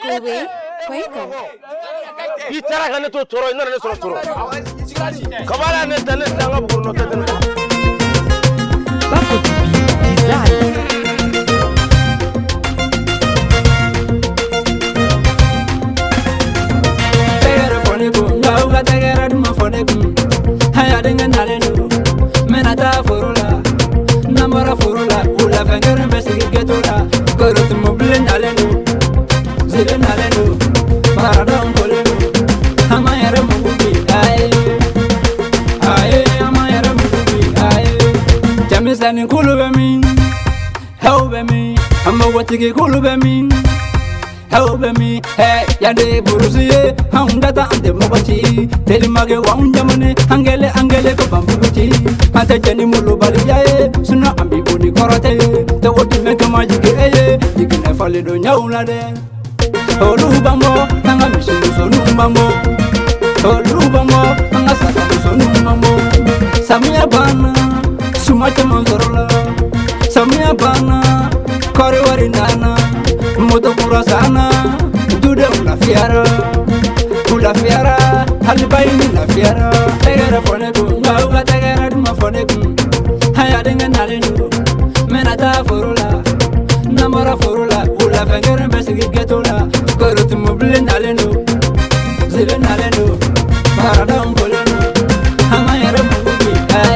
Ewe, welcome. I tara ka ne to toro ina ne so toro. Kabala ne tane tanga buguru no tane. Bako design. Tegera foneko, ngauga tegera duma foneko. Haya denga naleno, menata forola, namora forola, ula fengere mesigi getola, korot mobile naleno, zile naleno, paradon koleno, amayere mugubi, aye, amayere mugubi, aye. Jamisani kulube min, help me, amawatigi kulube min. Help me, hey, yande burusiye, data ante mobati, telimage wanjamane, angele ko bambuti, ante jeni mulu baliyaye, suna ambi buni korate, te woti meke majike eye, dikine fali do nyaula de. Olu bambo, anga mishinu sonu bambo, olu bambo, anga saka sonu bambo. Samia bana, sumacha manzorola, samia bana, kore warinana. Moto pura sana, dude una fiera, halibaini na fiera. Tegera foneko, ngauga tegera duma foneko. Haya denga naleno, menata forola, namora forola, ula fengere mesigi getola, koroti mobile naleno, zile naleno, parada unkoleno, amayere mugubi,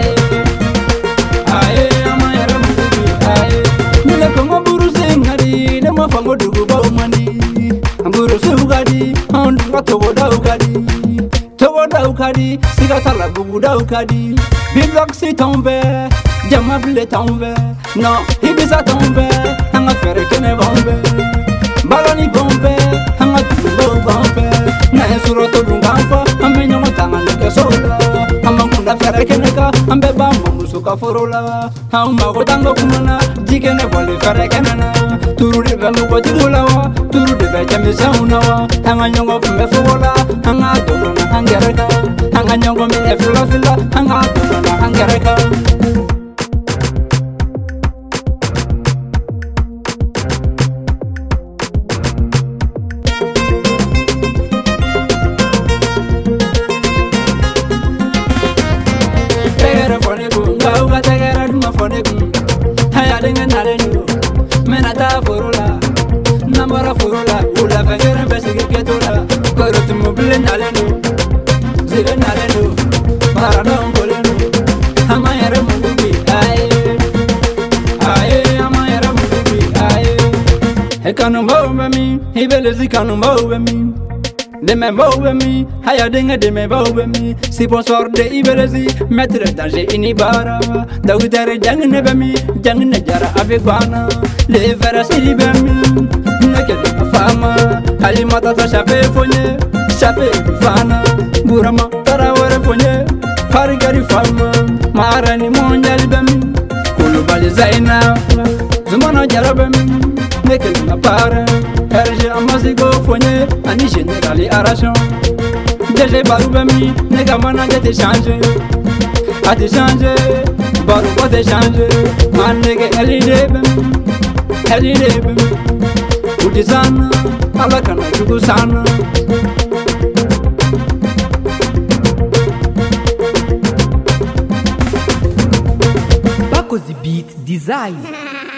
aye, amayere mugubi, aye. Nile kongo buru zingari, nemo fango dugu ba umani, amburu sugadi, andunga tobo da ukadi, sigata la bugu da ukadi. Biblock si tombe, jamable tombe, non, ibisa tombe, anga fere kene bombe, balani bombe, anga tulo bombe, na esuro to dunganfa, amenyo matanga neke sola, amangunda fere keneka, ambe bamba musuka forola, amma gotango kumana, jikene bole fere kenena, turu de bambu gotigulawa, turu de bejami saunawa, anga nyongo kumbe fola, anga dolona angereka, anga nyongo mine fila, anga dolona angereka. Tegera foneko, ngauga tegera duma foneko. Haya denga naleno, menata forola, namora forola, ula fengere mesigi getola, koroti mobile naleno, zile naleno, paradon koleno, amayere mugubi, aye, amayere mugubi, aye. Ekanu mauwe mi, ibelezi kanu mauwe mi. Deme mauwe mi, haya denga deme mauwe mi. Sponsor de ibelezi, maître danger inibara. Dautere jangine bemi, jangine jara abegwana. Le vera silibe mi, nekele fama. Alimata ta chape fonye, chape fana. Burama tarawere fonye, parigari fama. Marani monjali bemi, kulubali zaina. Zumana jara bemi, nekele na para. RG amazigo fonye, ani generali arachon. DG baru bemi, nega mana jete change. Ati change, baru bote change. Man nege elide bemi, uti sana, alakana jugu sana. Bako the beat design.